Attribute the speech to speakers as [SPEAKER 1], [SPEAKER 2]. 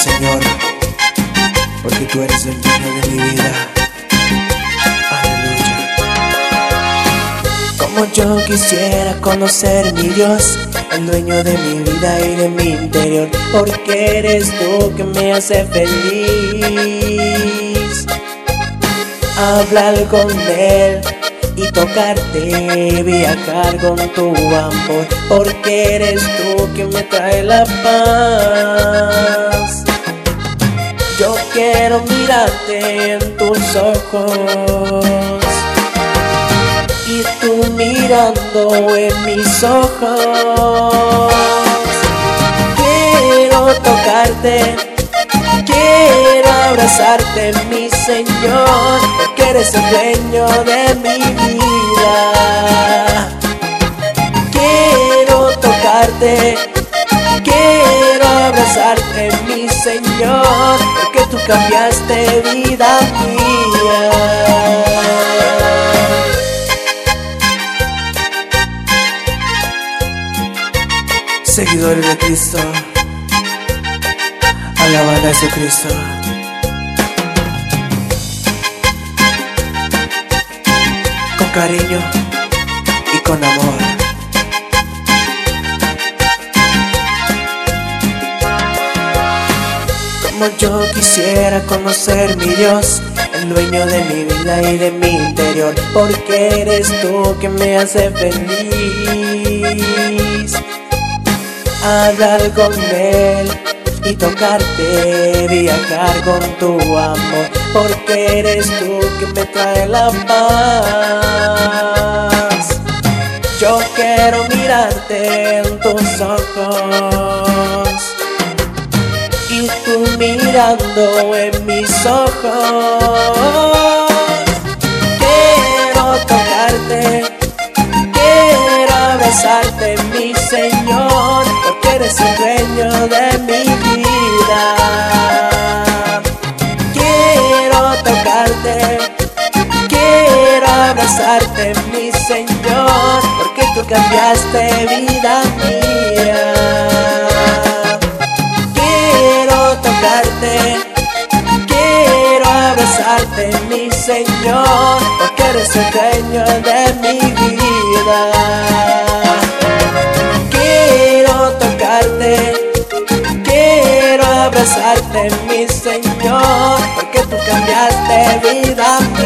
[SPEAKER 1] Señor, porque tú eres el dueño de mi vida. Aleluya. Como yo quisiera conocer mi Dios, el dueño de mi vida y de mi interior, porque eres tú que me hace feliz. Hablar con Él y tocarte, viajar con tu amor, porque eres tú que me trae la paz. Yo quiero mirarte en tus ojos y tú mirando en mis ojos. Quiero tocarte, quiero abrazarte, mi Señor, porque eres el dueño de mi vida. Quiero tocarte, quiero abrazarte, mi Señor, porque tú cambiaste vida mía. Seguidores de Cristo, alaban a Jesucristo. Con cariño y con amor. Como yo quisiera conocer mi Dios, el dueño de mi vida y de mi interior, porque eres tú que me hace feliz. Hablar con Él y tocarte, viajar con tu amor, porque eres tú que me trae la paz. Yo quiero mirarte en tus ojos y tú mirando en mis ojos. Quiero tocarte, quiero abrazarte, mi Señor, porque eres el dueño de mi vida. Quiero tocarte, quiero abrazarte, mi Señor, porque tú cambiaste vida mía. Quiero tocarte, quiero abrazarte, mi Señor, porque eres el dueño de mi vida. Quiero tocarte, quiero abrazarte, mi Señor, porque tú cambiaste vida mía.